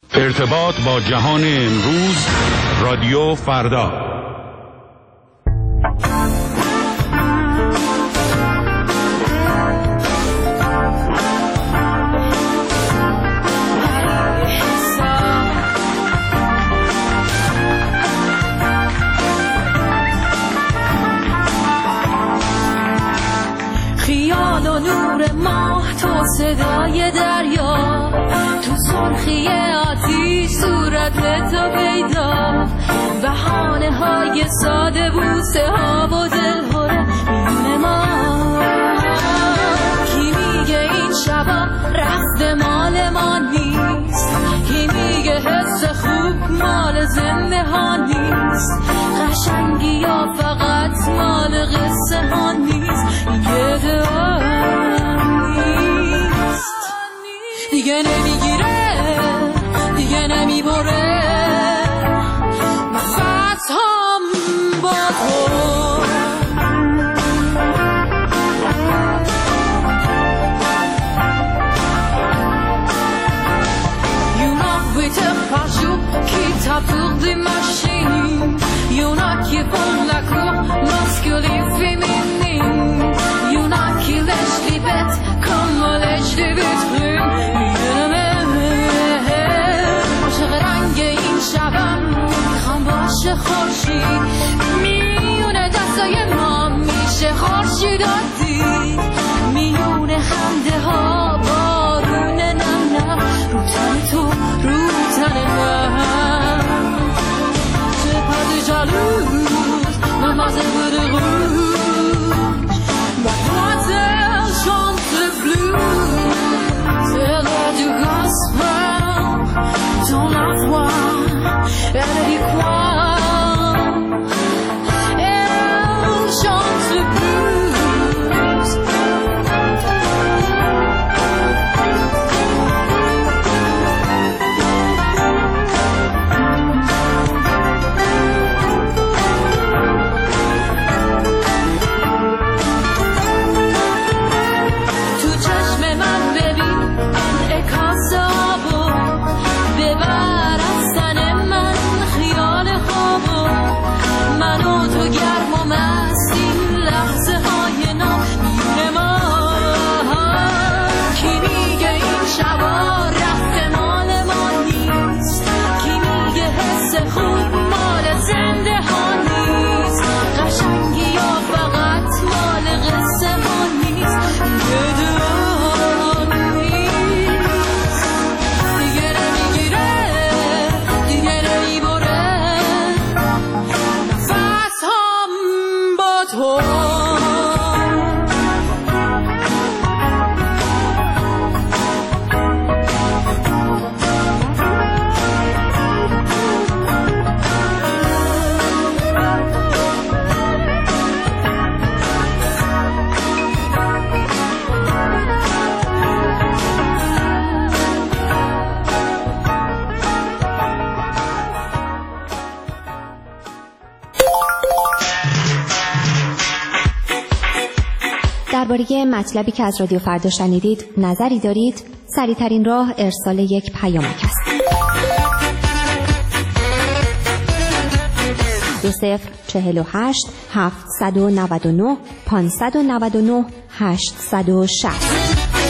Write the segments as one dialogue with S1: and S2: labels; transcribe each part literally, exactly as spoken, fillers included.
S1: ارتباط با جهان امروز، رادیو فردا.
S2: خیال و نور ماه، تو صدای دریا، تو سرخی آتیش صورت تو پیدا، بهانه های ساده، بوسه ها و دلهوره میونه ما. کی میگه این شبا رفته مال ما نیست، کی میگه حس خوب مال زنده ها نیست، قشنگی یا فقط مال قصه ها نیست، یه دعا نیست دیگه نمیگیره، دیگه نمیبره نفس هم با تو. Qui tape pour des machines, y'en a qui font la cour masculine féminine, y'en a qui lèchent les bêtes comme on lèche des vitrines. عاشق رنگ این شبم میخوام باشه خورشید، میونه دستای ما میشه خورشیداتی، میونه خنده ها بارون نم نم رو تن تو رو تن من. J'ai pas de jalouse, mademoiselle de rouge, mademoiselle chante le blues, c'est l'heure du gospel, dans la voix, elle dit quoi? Elle chante le blues.
S3: درباره مطلبی که از رادیو فردا شنیدید نظری دارید؟ سریع‌ترین راه ارسال یک پیامک است. دو صفر چهل و هشت هفتصد و نود و نه پانصد و نود و نه هشتصد و شصت.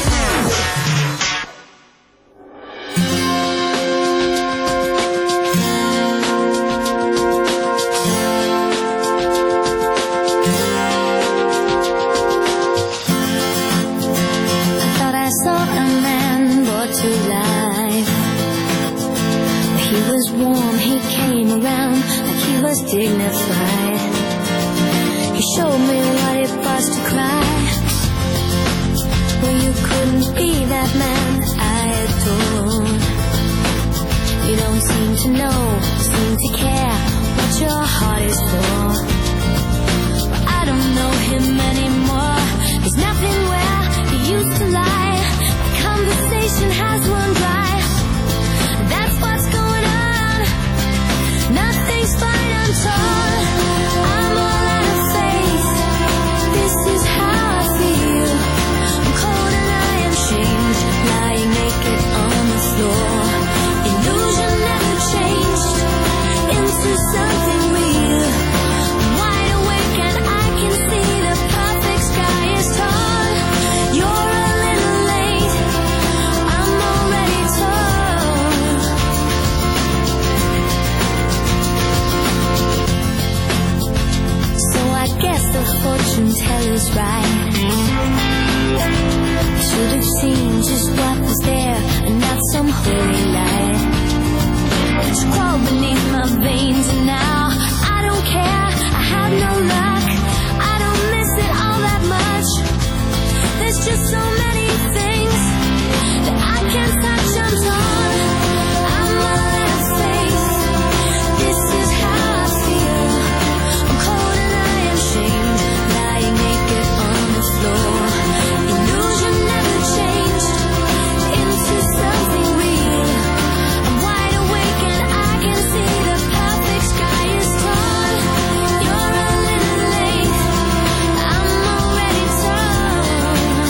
S4: Dignified. He showed me what it was to cry. Well, you couldn't be that man I adore. You don't seem to know, seem to care what your heart is for. But I don't know him anymore. There's nothing where he used to lie. My conversation has run dry. That's what's going on. Nothing's fine, I'm torn. I'm all out of faith. This is how I feel. I'm cold and I am shamed, lying naked on the floor. Illusion. and now I don't care, I have no luck, I don't miss it all that much. There's just so many things that I can't touch, I'm torn, I'm all out of space. This is how I feel, I'm cold and I am shamed, lying naked on the floor. Illusion never changed into something real. I'm wide awake and I can see the perfect sky is torn. You're a little late, I'm already torn.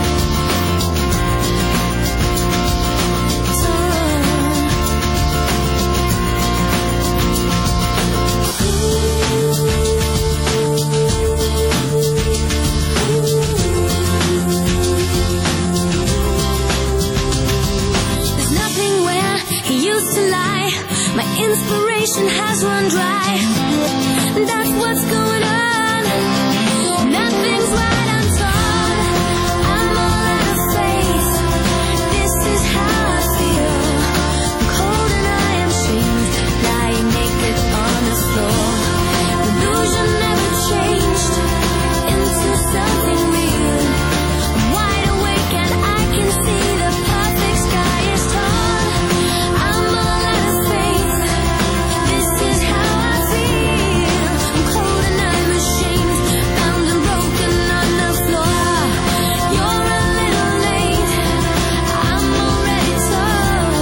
S4: There's nothing where he used to lie. My inspiration has run dry. That's what's going on. Nothing's right, I'm torn. I'm all out of faith. This is how I feel. I'm cold and I am shamed, lying naked on the floor. Illusion never changed into something real. I'm wide awake and I can see the perfect sky is torn. I'm all out of faith. This is how I feel. I'm cold and I'm ashamed, bound and broken on the floor. You're a little late, I'm already torn.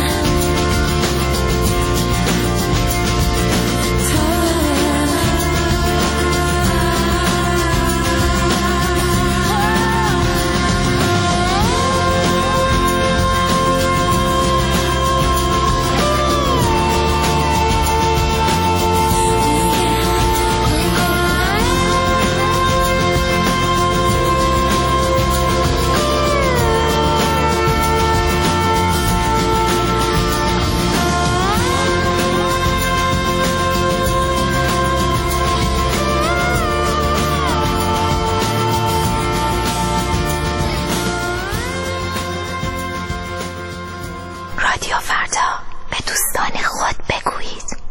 S4: رادیو فردا، به دوستان خود بگویید.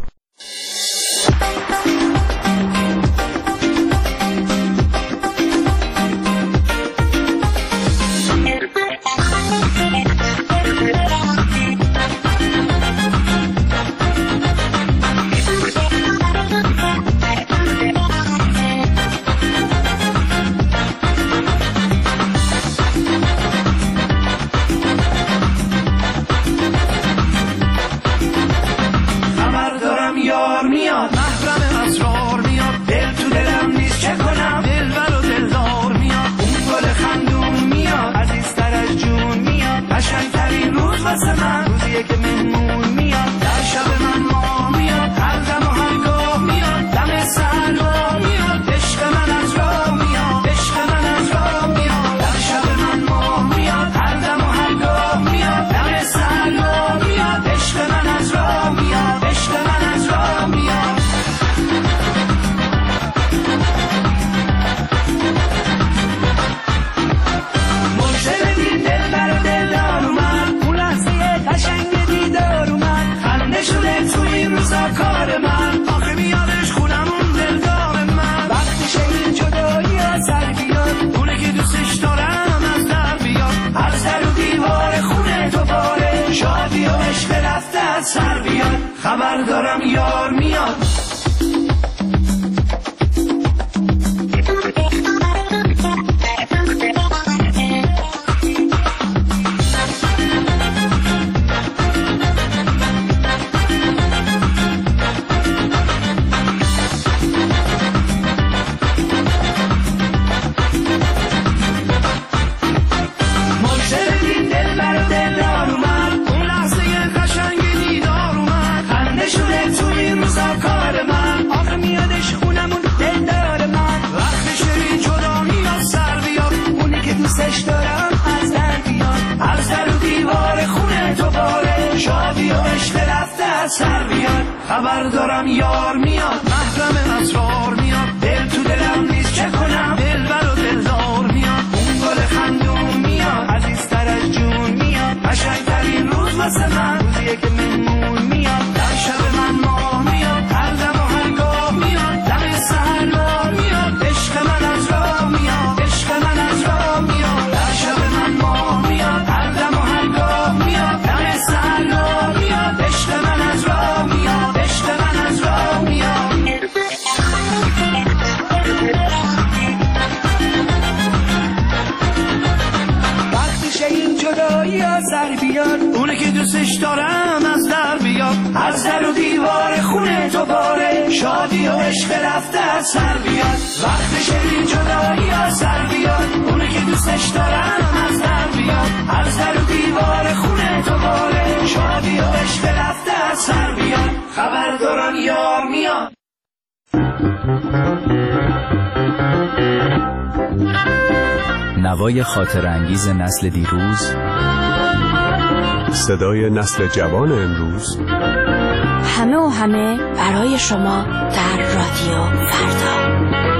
S5: خبر دارم یار میاد، محرم اسرار میاد، دل تو دلم نیست چه کنم، دلبر و دلدار میاد، اون گل خندون میاد، عزیزتر از جون میاد، قشنگترین روز واسه من روزیه که مهمون میاد، در شب من ماه میاد، هر دم و هر گاه میاد، دم سحرگاه میاد، عشق من از راه میاد، عشق من از راه میاد، در شب من ماه میاد، هر دم و هر گاه میاد، دم سحرگاه میاد، عشق من از راه میاد، عشق من از راه میاد. مژده بدین دلبر و دلدار اومد، اون لحظه قشنگ دیدار اومد، خنده شده تو این روزا کار من، آخه میادش خونمون دلدار من، وقتی شنید جدایی از سر بیاد، اونه که دوستش دارم از در بیاد، هر سر و دیوار خونه دوباره شادی و عشق رفته از سر بیاد. خبر دارم یار میاد. مژده بدین دلبر و دلدار اومد، اون لحظه قشنگ دیدار اومد، خنده شده تو این روزا کار من، آخه میادش خونمون دلدار من، وقتی شدی جدا میاد سر بیاد، اونی که دوستش دارم از در بیاد، هر سر و دیوار خونه دوباره شادی و عشق رفته از سر بیاد. خبر دارم یار میاد، محرم اسرار میاد، دل تو دلم نیست چه کنم، دلبر و دلدار میاد، اون گل خندون میاد، عزیزتر از جون میاد، قشنگترین روز واسه من روزیه که مهمون میاد، در شب من ماه میاد، دارم از در بیاد، از در و دیوار خونه تو باره، شادی و عشق رفته از سر بیاد، وقت شیرین جدایی از سر بیاد، اونه که دوستش دارم از در بیاد، از در و دیوار خونه تو باره، شادی و عشق رفته از سر بیاد، خبر دارم یار میاد.
S6: نوای خاطر انگیز نسل دیروز،
S7: صدای نسل جوان امروز،
S8: همه و همه برای شما در رادیو فردا.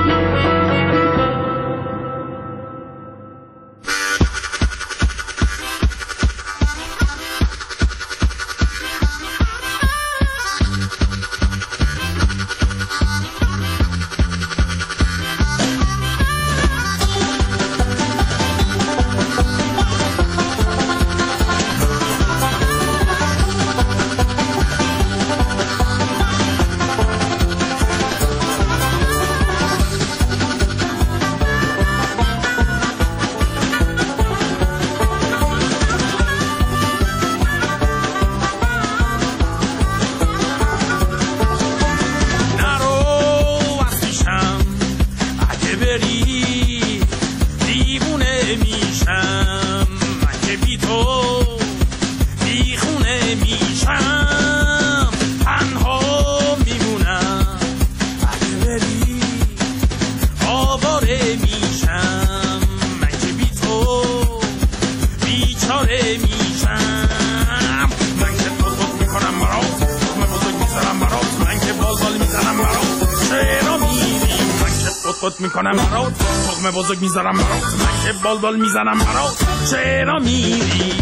S1: میکنم برات تخم بزرگ میذارم برات، من که بال بال میزنم برات، چرا میری؟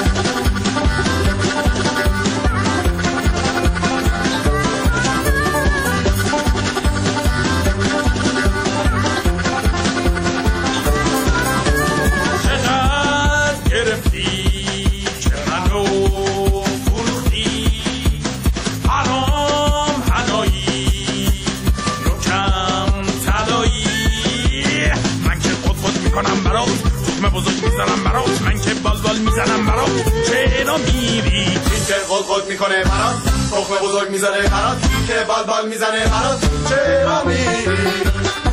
S1: چقدر گرفتی که منو فروختی، حرام حنایی نوکم تلایی، من که خود خود میکنم برات تخم بزرگ میزنم برات، من که بال بال میزنم برات، چرا میری؟
S9: این که خود خود میکنه برات تخم بزرگ میزنه برات، این که بال بال میزنه برات، چرا میری؟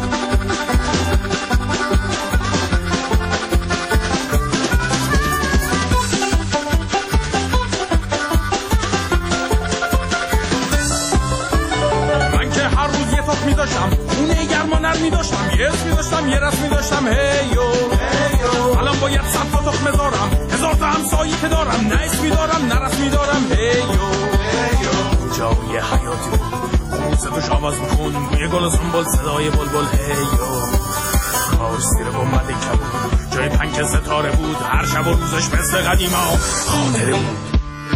S1: می‌داشتم خونه گرمانر می‌داشتم، یه اسم می‌داشتم یه رسم می‌داشتم، هیو هیو الان باید صد تا تخم بذارم، هزار تا همسایی که دارم، نه اسمی دارم نه رسمی دارم، هیو هیو جای حیاتی بود صداش آواز می‌کن، بوی گل و سنبل صدای بلبل، هیو کاش زیر گنبد کبود جای پنک ستاره بود، هر شب و روزش مثل قدیما خاطره بود.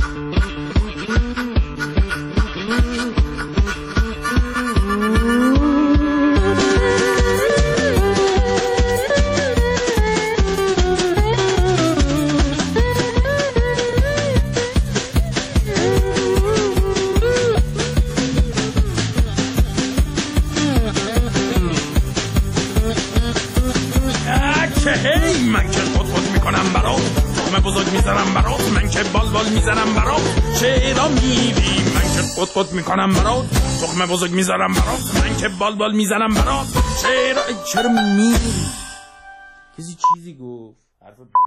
S1: من که خود خود میکنم برات تخم بزرگ میزنم برات، من که بال بال میزنم برات، چرا میری؟ من که خود خود میکنم برات تخم بزرگ میزنم برات، من که بال بال میزنم برات، چرا چرا میری؟ کسی چیزی گفت حرف